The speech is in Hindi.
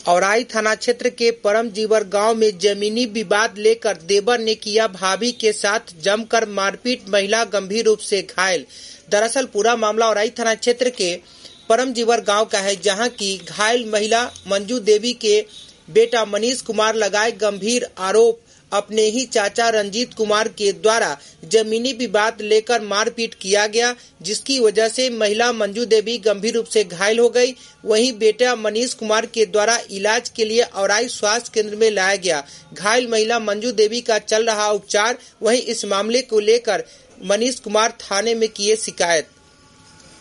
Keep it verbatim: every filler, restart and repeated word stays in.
औराई थाना क्षेत्र के परमजीवर गांव में जमीनी विवाद लेकर देवर ने किया भाभी के साथ जमकर मारपीट, महिला गंभीर रूप से घायल। दरअसल पूरा मामला औराई थाना क्षेत्र के परमजीवर गांव का है, जहां की घायल महिला मंजू देवी के बेटा मनीष कुमार लगाए गंभीर आरोप अपने ही चाचा रंजीत कुमार के द्वारा जमीनी विवाद लेकर मारपीट किया गया, जिसकी वजह से महिला मंजू देवी गंभीर रूप से घायल हो गई। वहीं बेटा मनीष कुमार के द्वारा इलाज के लिए औराई स्वास्थ्य केंद्र में लाया गया। घायल महिला मंजू देवी का चल रहा उपचार। वहीं इस मामले को लेकर मनीष कुमार थाने में किए शिकायत।